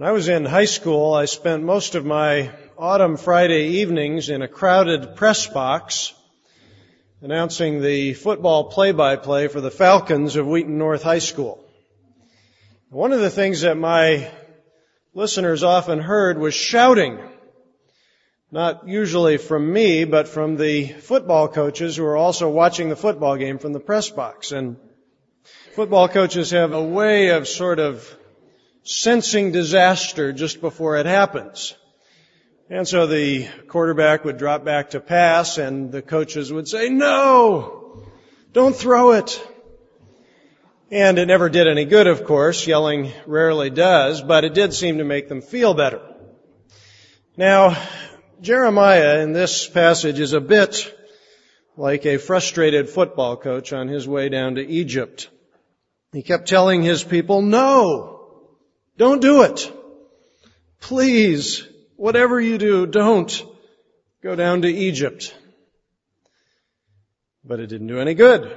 When I was in high school, I spent most of my autumn Friday evenings in a crowded press box announcing the football play-by-play for the Falcons of Wheaton North High School. One of the things that my listeners often heard was shouting, not usually from me, but from the football coaches who were also watching the football game from the press box. And football coaches have a way of sort of sensing disaster just before it happens. And so the quarterback would drop back to pass and the coaches would say, "No! Don't throw it!" And it never did any good, of course. Yelling rarely does, but it did seem to make them feel better. Now, Jeremiah in this passage is a bit like a frustrated football coach on his way down to Egypt. He kept telling his people, "No! Don't do it. Please, whatever you do, don't go down to Egypt." But it didn't do any good.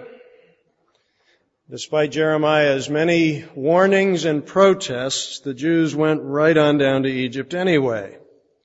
Despite Jeremiah's many warnings and protests, the Jews went right on down to Egypt anyway.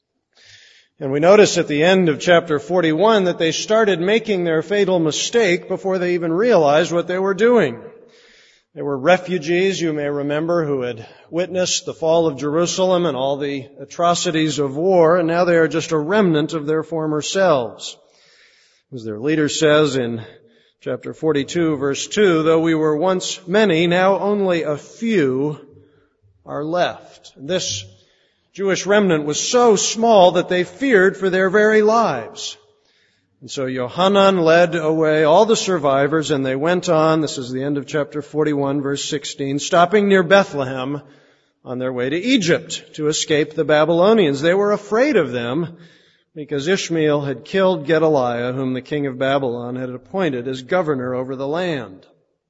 And we notice at the end of chapter 41 that they started making their fatal mistake before they even realized what they were doing. They were refugees, you may remember, who had witnessed the fall of Jerusalem and all the atrocities of war, and now they are just a remnant of their former selves. As their leader says in chapter 42, verse 2, "Though we were once many, now only a few are left." And this Jewish remnant was so small that they feared for their very lives. And so Yohanan led away all the survivors, and they went on, this is the end of chapter 41, verse 16, stopping near Bethlehem on their way to Egypt to escape the Babylonians. They were afraid of them because Ishmael had killed Gedaliah, whom the king of Babylon had appointed as governor over the land.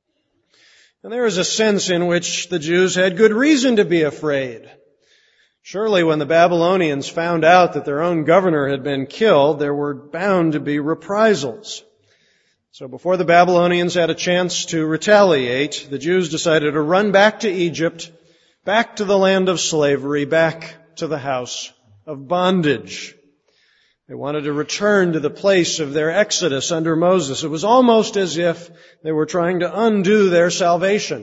And there is a sense in which the Jews had good reason to be afraid. Surely when the Babylonians found out that their own governor had been killed, there were bound to be reprisals. So before the Babylonians had a chance to retaliate, the Jews decided to run back to Egypt, back to the land of slavery, back to the house of bondage. They wanted to return to the place of their exodus under Moses. It was almost as if they were trying to undo their salvation.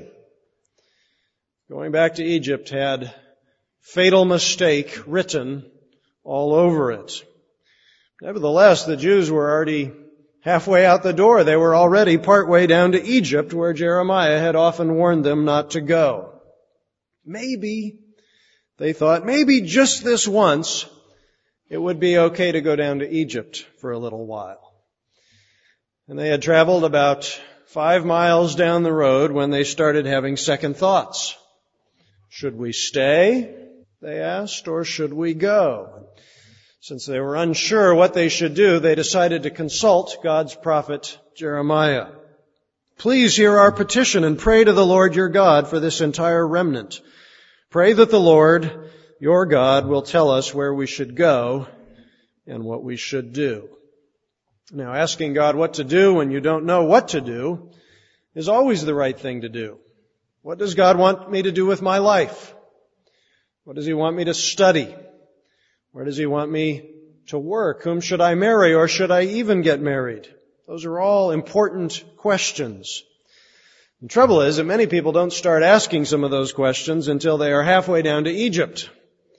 Going back to Egypt had fatal mistake written all over it. Nevertheless, the Jews were already halfway out the door. They were already partway down to Egypt, where Jeremiah had often warned them not to go. Maybe, they thought, maybe just this once, it would be okay to go down to Egypt for a little while. And they had traveled about 5 miles down the road when they started having second thoughts. Should we stay, they asked, or should we go? Since they were unsure what they should do, they decided to consult God's prophet Jeremiah. "Please hear our petition and pray to the Lord your God for this entire remnant. Pray that the Lord your God will tell us where we should go and what we should do." Now, asking God what to do when you don't know what to do is always the right thing to do. What does God want me to do with my life? What does He want me to study? Where does He want me to work? Whom should I marry, or should I even get married? Those are all important questions. The trouble is that many people don't start asking some of those questions until they are halfway down to Egypt.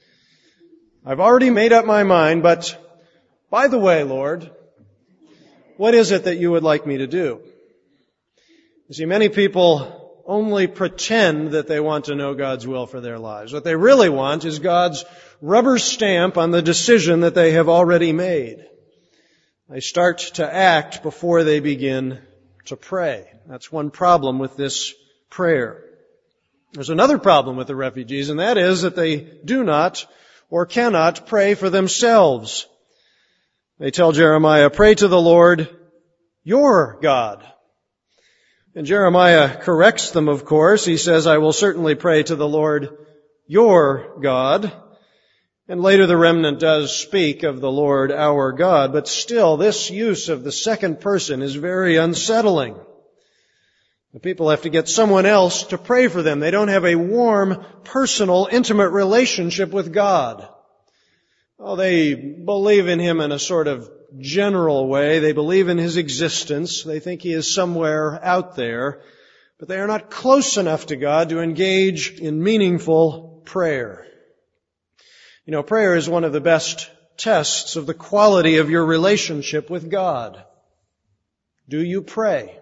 I've already made up my mind, but by the way, Lord, what is it that you would like me to do? You see, many people only pretend that they want to know God's will for their lives. What they really want is God's rubber stamp on the decision that they have already made. They start to act before they begin to pray. That's one problem with this prayer. There's another problem with the refugees, and that is that they do not or cannot pray for themselves. They tell Jeremiah, "Pray to the Lord your God." And Jeremiah corrects them, of course. He says, "I will certainly pray to the Lord your God." And later the remnant does speak of the Lord our God, but still this use of the second person is very unsettling. The people have to get someone else to pray for them. They don't have a warm, personal, intimate relationship with God. Oh, they believe in Him in a sort of general way. They believe in His existence. They think He is somewhere out there. But they are not close enough to God to engage in meaningful prayer. You know, prayer is one of the best tests of the quality of your relationship with God. Do you pray?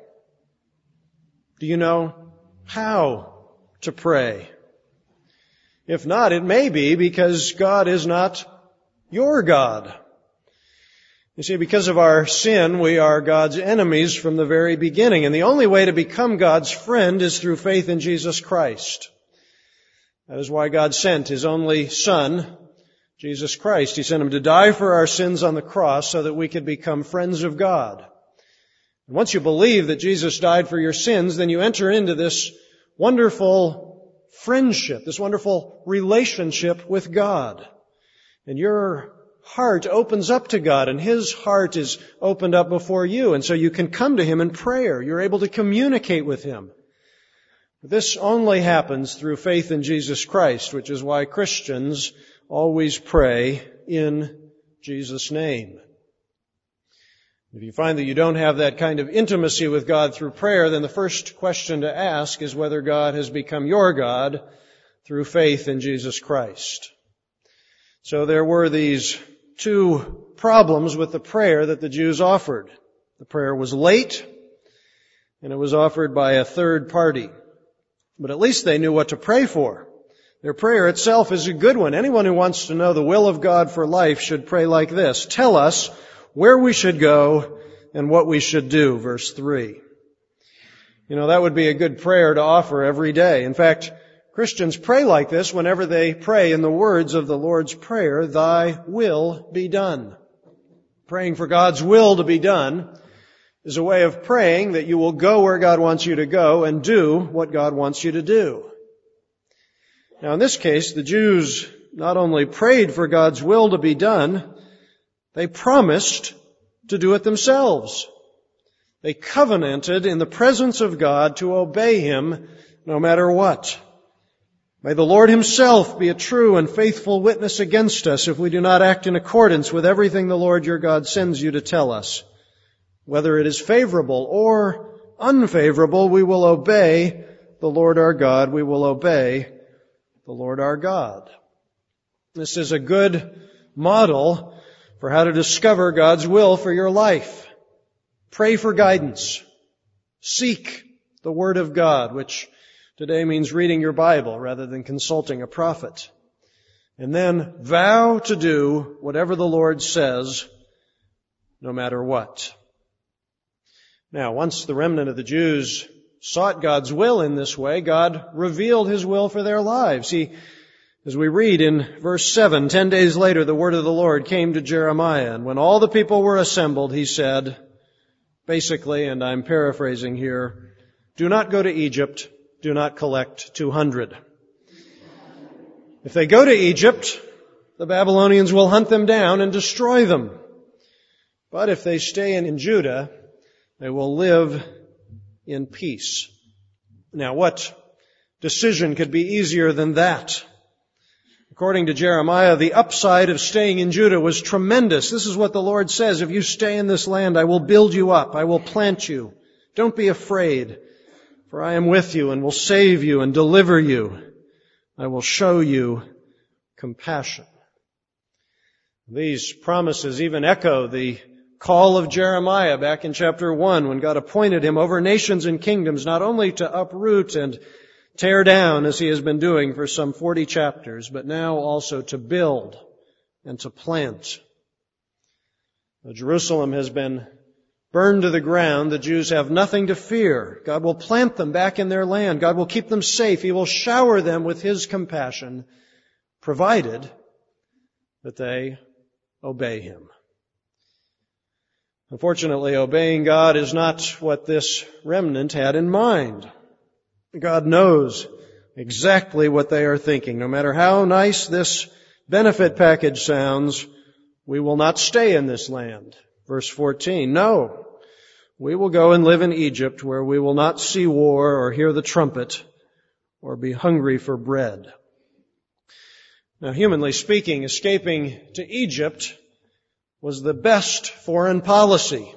Do you know how to pray? If not, it may be because God is not your God. You see, because of our sin, we are God's enemies from the very beginning. And the only way to become God's friend is through faith in Jesus Christ. That is why God sent His only Son, Jesus Christ. He sent Him to die for our sins on the cross so that we could become friends of God. And once you believe that Jesus died for your sins, then you enter into this wonderful friendship, this wonderful relationship with God. And your heart opens up to God, and His heart is opened up before you, and so you can come to Him in prayer. You're able to communicate with Him. But this only happens through faith in Jesus Christ, which is why Christians always pray in Jesus' name. If you find that you don't have that kind of intimacy with God through prayer, then the first question to ask is whether God has become your God through faith in Jesus Christ. So there were these two problems with the prayer that the Jews offered. The prayer was late, and it was offered by a third party. But at least they knew what to pray for. Their prayer itself is a good one. Anyone who wants to know the will of God for life should pray like this: tell us where we should go and what we should do, verse 3. You know, that would be a good prayer to offer every day. In fact, Christians pray like this whenever they pray in the words of the Lord's Prayer, "Thy will be done." Praying for God's will to be done is a way of praying that you will go where God wants you to go and do what God wants you to do. Now, in this case, the Jews not only prayed for God's will to be done, they promised to do it themselves. They covenanted in the presence of God to obey Him no matter what. May the Lord Himself be a true and faithful witness against us if we do not act in accordance with everything the Lord your God sends you to tell us. Whether it is favorable or unfavorable, we will obey the Lord our God. We will obey the Lord our God. This is a good model for how to discover God's will for your life. Pray for guidance. Seek the Word of God, which today means reading your Bible rather than consulting a prophet. And then vow to do whatever the Lord says, no matter what. Now, once the remnant of the Jews sought God's will in this way, God revealed His will for their lives. As we read in verse 7, 10 days later, the word of the Lord came to Jeremiah, and when all the people were assembled, He said, basically, and I'm paraphrasing here, do not go to Egypt, do not collect 200. If they go to Egypt, the Babylonians will hunt them down and destroy them. But if they stay in Judah, they will live in peace. Now, what decision could be easier than that? According to Jeremiah, the upside of staying in Judah was tremendous. This is what the Lord says: if you stay in this land, I will build you up, I will plant you. Don't be afraid, for I am with you and will save you and deliver you. I will show you compassion. These promises even echo the call of Jeremiah back in chapter 1 when God appointed him over nations and kingdoms, not only to uproot and tear down as He has been doing for some 40 chapters, but now also to build and to plant. Jerusalem has been burned to the ground. The Jews have nothing to fear. God will plant them back in their land. God will keep them safe. He will shower them with His compassion, provided that they obey Him. Unfortunately, obeying God is not what this remnant had in mind. God knows exactly what they are thinking. No matter how nice this benefit package sounds, we will not stay in this land. Verse 14, no, we will go and live in Egypt where we will not see war or hear the trumpet or be hungry for bread. Now, humanly speaking, escaping to Egypt was the best foreign policy.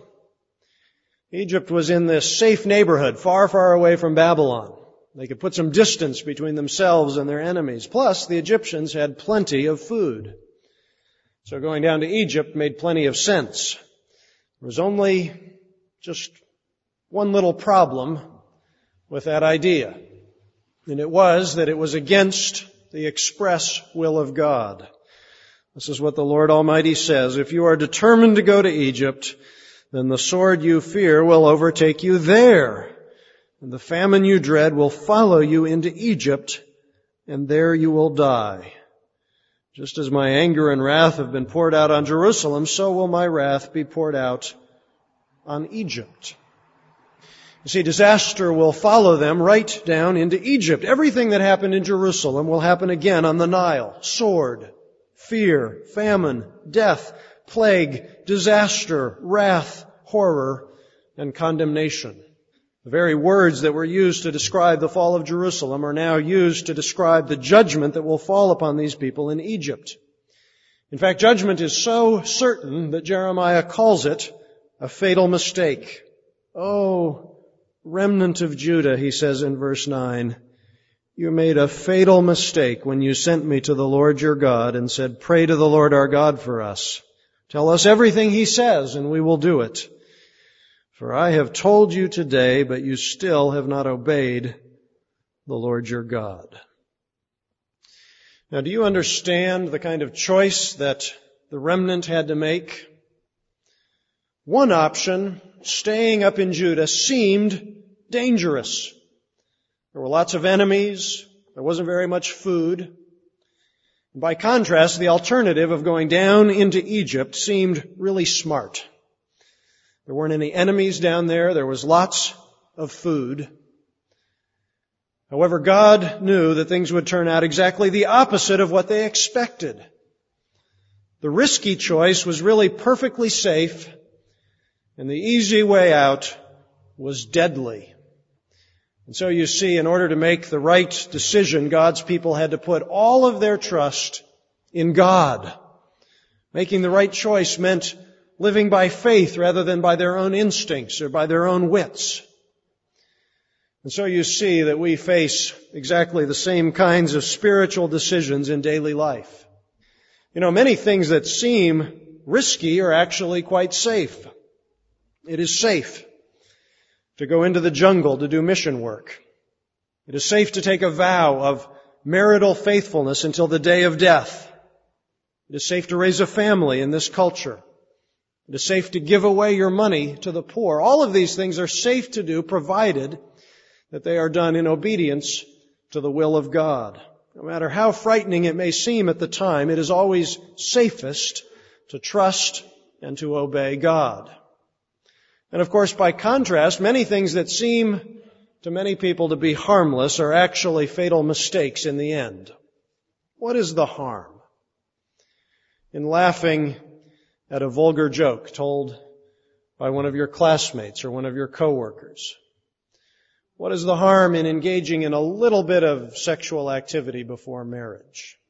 Egypt was in this safe neighborhood, far, far away from Babylon. They could put some distance between themselves and their enemies. Plus, the Egyptians had plenty of food. So going down to Egypt made plenty of sense. There was only just one little problem with that idea. And it was that it was against the express will of God. This is what the Lord Almighty says: if you are determined to go to Egypt, then the sword you fear will overtake you there, and the famine you dread will follow you into Egypt, and there you will die. Just as my anger and wrath have been poured out on Jerusalem, so will my wrath be poured out on Egypt. You see, disaster will follow them right down into Egypt. Everything that happened in Jerusalem will happen again on the Nile. Sword, fear, famine, death, plague, disaster, wrath, horror, and condemnation. The very words that were used to describe the fall of Jerusalem are now used to describe the judgment that will fall upon these people in Egypt. In fact, judgment is so certain that Jeremiah calls it a fatal mistake. Oh, remnant of Judah, he says in verse 9, you made a fatal mistake when you sent me to the Lord your God and said, pray to the Lord our God for us. Tell us everything he says, and we will do it. For I have told you today, but you still have not obeyed the Lord your God. Now, do you understand the kind of choice that the remnant had to make? One option, staying up in Judah, seemed dangerous. There were lots of enemies. There wasn't very much food. By contrast, the alternative of going down into Egypt seemed really smart. There weren't any enemies down there. There was lots of food. However, God knew that things would turn out exactly the opposite of what they expected. The risky choice was really perfectly safe, and the easy way out was deadly. And so you see, in order to make the right decision, God's people had to put all of their trust in God. Making the right choice meant living by faith rather than by their own instincts or by their own wits. And so you see that we face exactly the same kinds of spiritual decisions in daily life. You know, many things that seem risky are actually quite safe. It is safe to go into the jungle to do mission work. It is safe to take a vow of marital faithfulness until the day of death. It is safe to raise a family in this culture. It is safe to give away your money to the poor. All of these things are safe to do, provided that they are done in obedience to the will of God. No matter how frightening it may seem at the time, it is always safest to trust and to obey God. And of course, by contrast, many things that seem to many people to be harmless are actually fatal mistakes in the end. What is the harm in laughing at a vulgar joke told by one of your classmates or one of your coworkers? What is the harm in engaging in a little bit of sexual activity before marriage?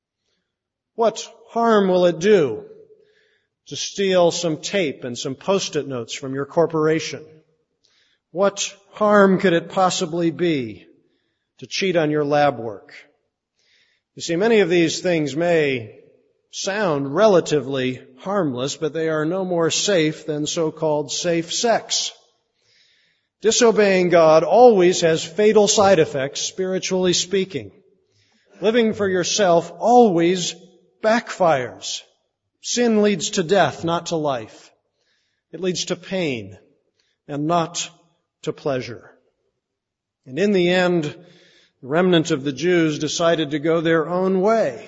What harm will it do to steal some tape and some Post-it notes from your corporation? What harm could it possibly be to cheat on your lab work? You see, many of these things may sound relatively harmless, but they are no more safe than so-called safe sex. Disobeying God always has fatal side effects, spiritually speaking. Living for yourself always backfires. Sin leads to death, not to life. It leads to pain and not to pleasure. And in the end, the remnant of the Jews decided to go their own way.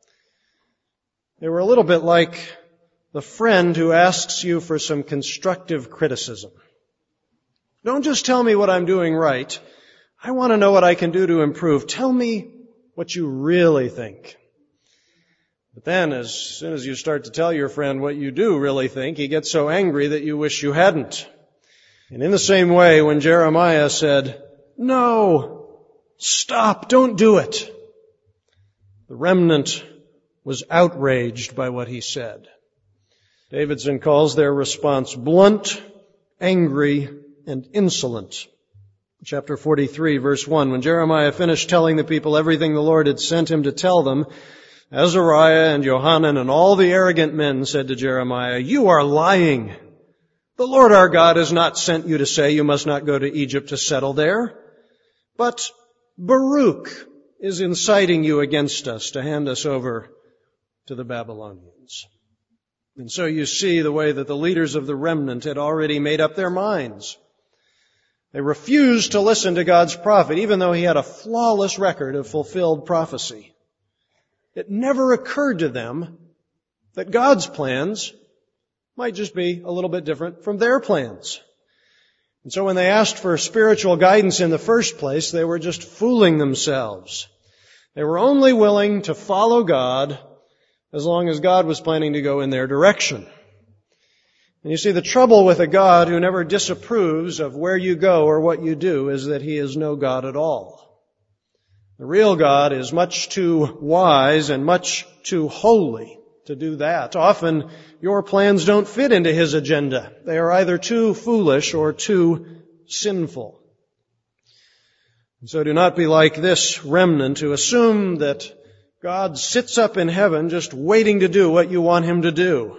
They were a little bit like the friend who asks you for some constructive criticism. Don't just tell me what I'm doing right. I want to know what I can do to improve. Tell me what you really think. But then, as soon as you start to tell your friend what you do really think, he gets so angry that you wish you hadn't. And in the same way, when Jeremiah said, "No, stop, don't do it," the remnant was outraged by what he said. Davidson calls their response blunt, angry, and insolent. Chapter 43, verse 1, when Jeremiah finished telling the people everything the Lord had sent him to tell them, Azariah and Johanan and all the arrogant men said to Jeremiah, "You are lying. The Lord our God has not sent you to say you must not go to Egypt to settle there. But Baruch is inciting you against us to hand us over to the Babylonians." And so you see the way that the leaders of the remnant had already made up their minds. They refused to listen to God's prophet, even though he had a flawless record of fulfilled prophecy. It never occurred to them that God's plans might just be a little bit different from their plans. And so when they asked for spiritual guidance in the first place, they were just fooling themselves. They were only willing to follow God as long as God was planning to go in their direction. And you see, the trouble with a God who never disapproves of where you go or what you do is that he is no God at all. The real God is much too wise and much too holy to do that. Often, your plans don't fit into his agenda. They are either too foolish or too sinful. And so do not be like this remnant who assume that God sits up in heaven just waiting to do what you want him to do.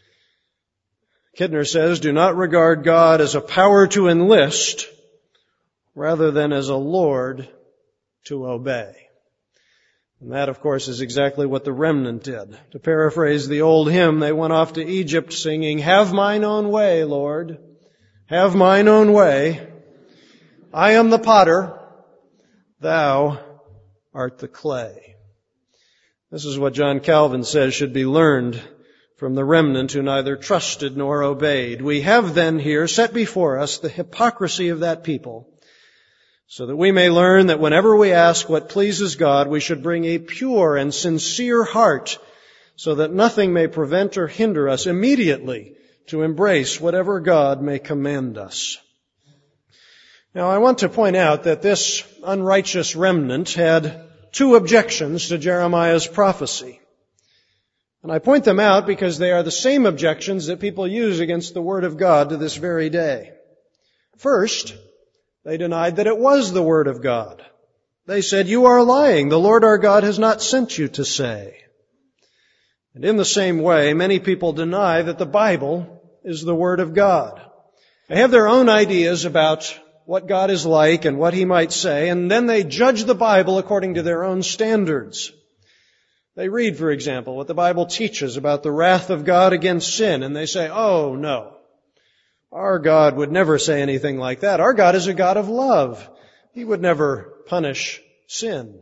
Kidner says, do not regard God as a power to enlist rather than as a Lord to obey. And that, of course, is exactly what the remnant did. To paraphrase the old hymn, they went off to Egypt singing, "Have mine own way, Lord. Have mine own way. I am the potter. Thou art the clay." This is what John Calvin says should be learned from the remnant who neither trusted nor obeyed. We have then here set before us the hypocrisy of that people, so that we may learn that whenever we ask what pleases God, we should bring a pure and sincere heart, so that nothing may prevent or hinder us immediately to embrace whatever God may command us. Now, I want to point out that this unrighteous remnant had two objections to Jeremiah's prophecy. And I point them out because they are the same objections that people use against the Word of God to this very day. First, they denied that it was the Word of God. They said, "You are lying. The Lord our God has not sent you to say." And in the same way, many people deny that the Bible is the Word of God. They have their own ideas about what God is like and what He might say, and then they judge the Bible according to their own standards. They read, for example, what the Bible teaches about the wrath of God against sin, and they say, "Oh, no. Our God would never say anything like that. Our God is a God of love. He would never punish sin."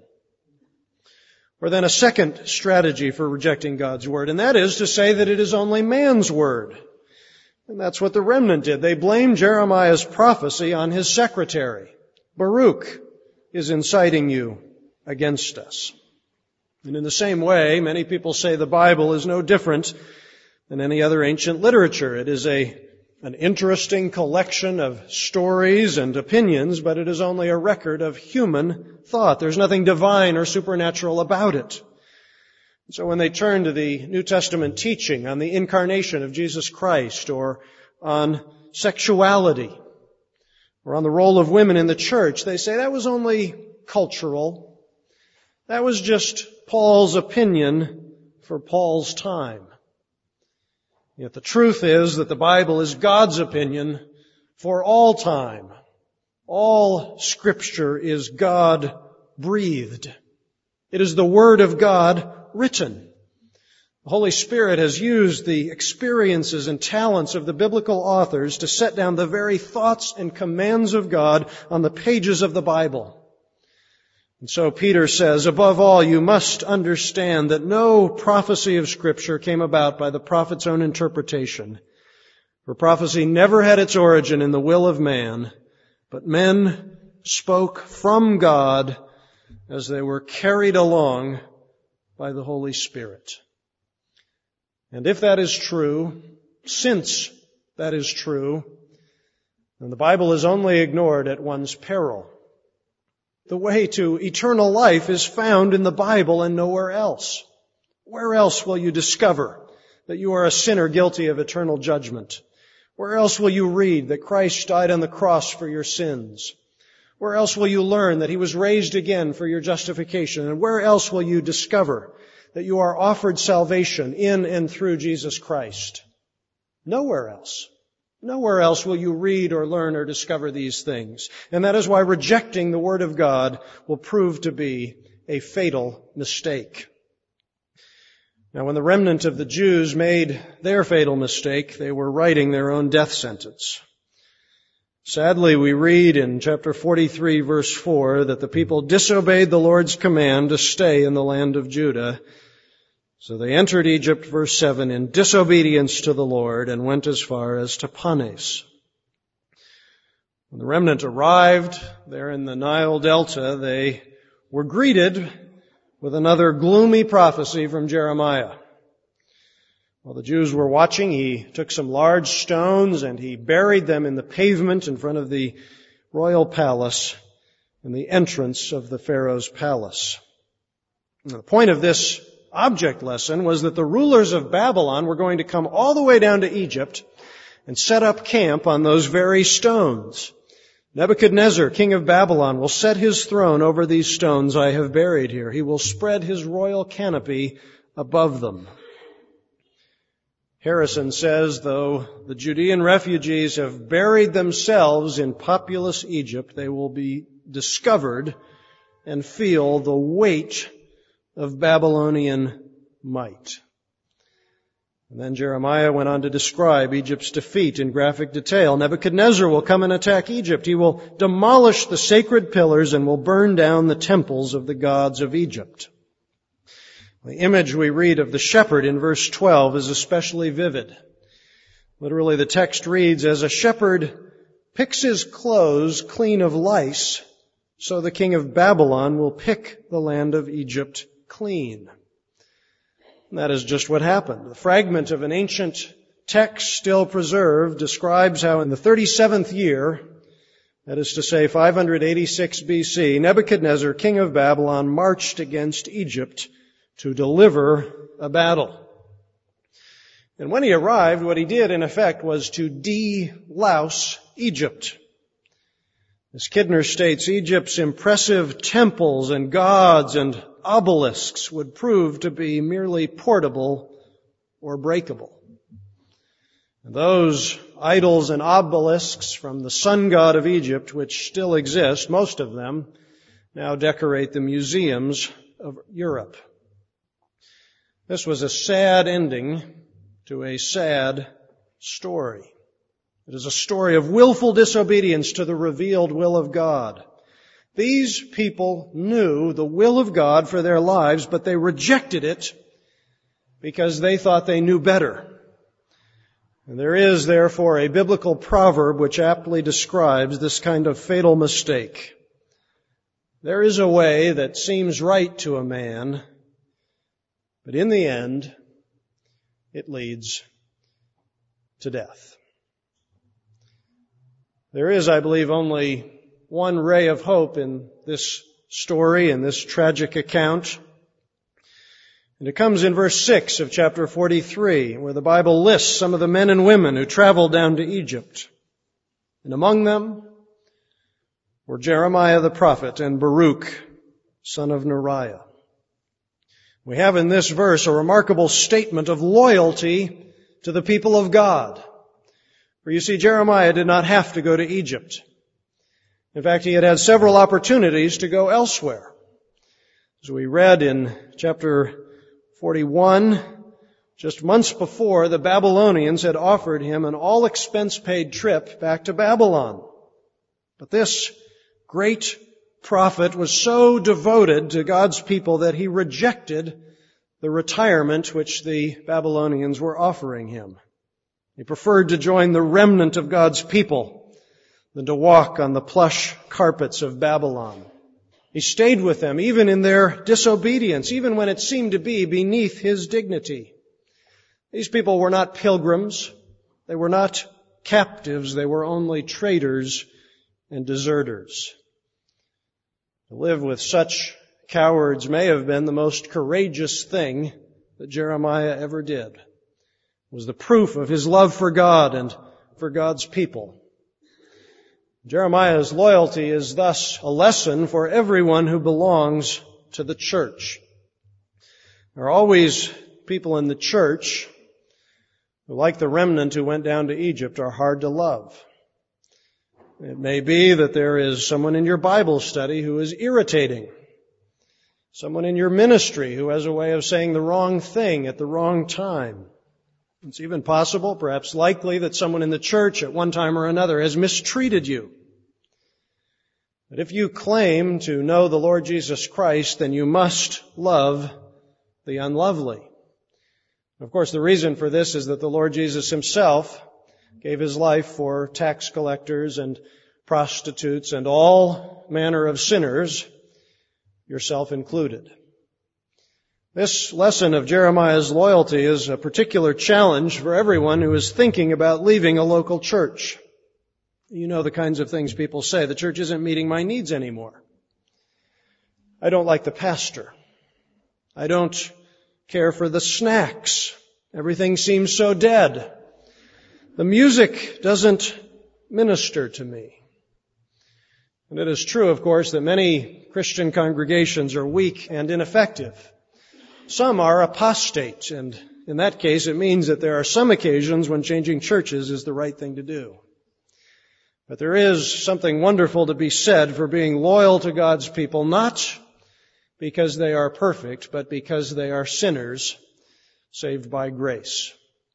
Or then a second strategy for rejecting God's Word, and that is to say that it is only man's Word. And that's what the remnant did. They blamed Jeremiah's prophecy on his secretary. Baruch is inciting you against us. And in the same way, many people say the Bible is no different than any other ancient literature. It is an interesting collection of stories and opinions, but it is only a record of human thought. There's nothing divine or supernatural about it. So when they turn to the New Testament teaching on the incarnation of Jesus Christ, or on sexuality, or on the role of women in the church, they say that was only cultural. That was just Paul's opinion for Paul's time. Yet the truth is that the Bible is God's opinion for all time. All Scripture is God-breathed. It is the Word of God written. The Holy Spirit has used the experiences and talents of the biblical authors to set down the very thoughts and commands of God on the pages of the Bible. And so Peter says, above all, you must understand that no prophecy of Scripture came about by the prophet's own interpretation. For prophecy never had its origin in the will of man, but men spoke from God as they were carried along by the Holy Spirit. And if that is true, since that is true, And the Bible is only ignored at one's peril. The way to eternal life is found in the Bible and nowhere else. Where else will you discover that you are a sinner guilty of eternal judgment? Where else will you read that Christ died on the cross for your sins? Where else will you learn that He was raised again for your justification? And where else will you discover that you are offered salvation in and through Jesus Christ? Nowhere else. Nowhere else will you read or learn or discover these things. And that is why rejecting the Word of God will prove to be a fatal mistake. Now, when the remnant of the Jews made their fatal mistake, they were writing their own death sentence. Sadly, we read in chapter 43, verse 4, that the people disobeyed the Lord's command to stay in the land of Judah. So they entered Egypt, verse 7, in disobedience to the Lord and went as far as Tahpanhes. When the remnant arrived there in the Nile Delta, they were greeted with another gloomy prophecy from Jeremiah. While the Jews were watching, he took some large stones and he buried them in the pavement in front of the royal palace and the entrance of the Pharaoh's palace. Now, the point of this object lesson was that the rulers of Babylon were going to come all the way down to Egypt and set up camp on those very stones. Nebuchadnezzar, king of Babylon, will set his throne over these stones I have buried here. He will spread his royal canopy above them. Harrison says, though the Judean refugees have buried themselves in populous Egypt, they will be discovered and feel the weight of Babylonian might. And then Jeremiah went on to describe Egypt's defeat in graphic detail. Nebuchadnezzar will come and attack Egypt. He will demolish the sacred pillars and will burn down the temples of the gods of Egypt. The image we read of the shepherd in verse 12 is especially vivid. Literally, the text reads, as a shepherd picks his clothes clean of lice, so the king of Babylon will pick the land of Egypt clean. And that is just what happened. The fragment of an ancient text still preserved describes how in the 37th year, that is to say 586 BC, Nebuchadnezzar, king of Babylon, marched against Egypt to deliver a battle. And when he arrived, what he did in effect was to de-louse Egypt. As Kidner states, Egypt's impressive temples and gods and obelisks would prove to be merely portable or breakable. And those idols and obelisks from the sun god of Egypt, which still exist, most of them, now decorate the museums of Europe. This was a sad ending to a sad story. It is a story of willful disobedience to the revealed will of God. These people knew the will of God for their lives, but they rejected it because they thought they knew better. And there is, therefore, a biblical proverb which aptly describes this kind of fatal mistake. There is a way that seems right to a man, but in the end, it leads to death. There is, I believe, only one ray of hope in this story, in this tragic account. And it comes in verse 6 of chapter 43, where the Bible lists some of the men and women who traveled down to Egypt. And among them were Jeremiah the prophet and Baruch, son of Neriah. We have in this verse a remarkable statement of loyalty to the people of God. For you see, Jeremiah did not have to go to Egypt. In fact, he had had several opportunities to go elsewhere. As we read in chapter 41, just months before, the Babylonians had offered him an all-expense-paid trip back to Babylon. But this great prophet was so devoted to God's people that he rejected the retirement which the Babylonians were offering him. He preferred to join the remnant of God's people than to walk on the plush carpets of Babylon. He stayed with them even in their disobedience, even when it seemed to be beneath his dignity. These people were not pilgrims. They were not captives. They were only traitors and deserters. To live with such cowards may have been the most courageous thing that Jeremiah ever did. It was the proof of his love for God and for God's people. Jeremiah's loyalty is thus a lesson for everyone who belongs to the church. There are always people in the church who, like the remnant who went down to Egypt, are hard to love. It may be that there is someone in your Bible study who is irritating. Someone in your ministry who has a way of saying the wrong thing at the wrong time. It's even possible, perhaps likely, that someone in the church at one time or another has mistreated you. But if you claim to know the Lord Jesus Christ, then you must love the unlovely. Of course, the reason for this is that the Lord Jesus himself gave his life for tax collectors and prostitutes and all manner of sinners, yourself included. This lesson of Jeremiah's loyalty is a particular challenge for everyone who is thinking about leaving a local church. You know the kinds of things people say. The church isn't meeting my needs anymore. I don't like the pastor. I don't care for the snacks. Everything seems so dead. The music doesn't minister to me. And it is true, of course, that many Christian congregations are weak and ineffective. Some are apostate, and in that case it means that there are some occasions when changing churches is the right thing to do. But there is something wonderful to be said for being loyal to God's people, not because they are perfect, but because they are sinners saved by grace.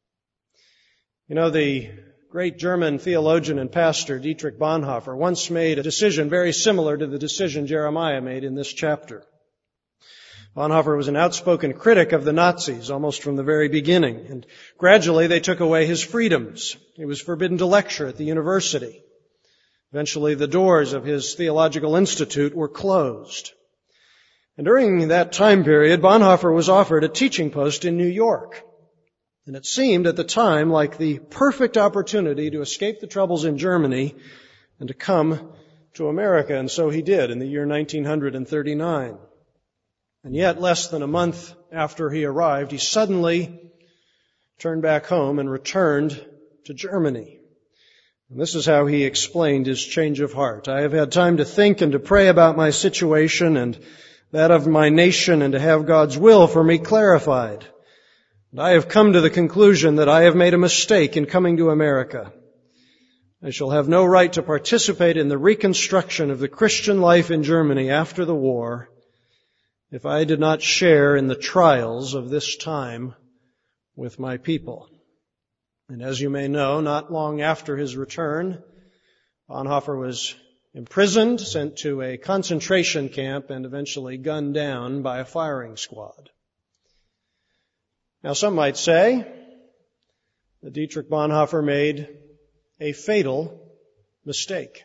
You know, the great German theologian and pastor Dietrich Bonhoeffer once made a decision very similar to the decision Jeremiah made in this chapter. Bonhoeffer was an outspoken critic of the Nazis almost from the very beginning, and gradually they took away his freedoms. He was forbidden to lecture at the university. Eventually the doors of his theological institute were closed. And during that time period, Bonhoeffer was offered a teaching post in New York. And it seemed at the time like the perfect opportunity to escape the troubles in Germany and to come to America. And so he did in the year 1939. And yet, less than a month after he arrived, he suddenly turned back home and returned to Germany. And this is how he explained his change of heart. I have had time to think and to pray about my situation and that of my nation and to have God's will for me clarified. And I have come to the conclusion that I have made a mistake in coming to America. I shall have no right to participate in the reconstruction of the Christian life in Germany after the war if I did not share in the trials of this time with my people. And as you may know, not long after his return, Bonhoeffer was imprisoned, sent to a concentration camp, and eventually gunned down by a firing squad. Now, some might say that Dietrich Bonhoeffer made a fatal mistake.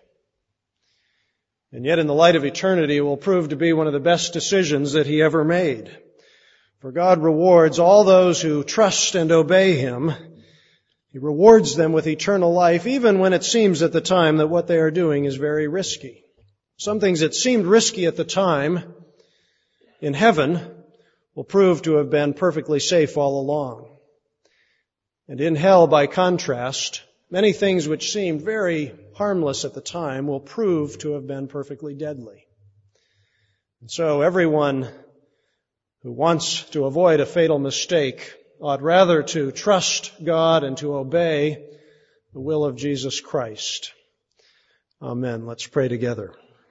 And yet, in the light of eternity, it will prove to be one of the best decisions that he ever made. For God rewards all those who trust and obey him. He rewards them with eternal life, even when it seems at the time that what they are doing is very risky. Some things that seemed risky at the time in heaven will prove to have been perfectly safe all along. And in hell, by contrast, many things which seemed very harmless at the time will prove to have been perfectly deadly. And so everyone who wants to avoid a fatal mistake ought rather to trust God and to obey the will of Jesus Christ. Amen. Let's pray together.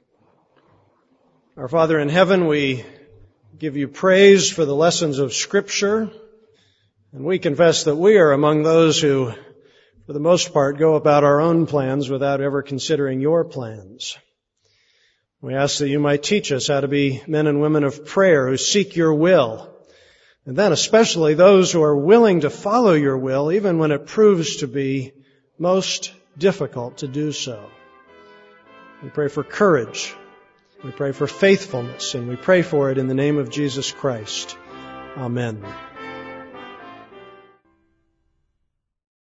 Our Father in heaven, we give you praise for the lessons of Scripture, and we confess that we are among those who, for the most part, go about our own plans without ever considering your plans. We ask that you might teach us how to be men and women of prayer who seek your will, and then especially those who are willing to follow your will, even when it proves to be most difficult to do so. We pray for courage. We pray for faithfulness, and we pray for it in the name of Jesus Christ. Amen.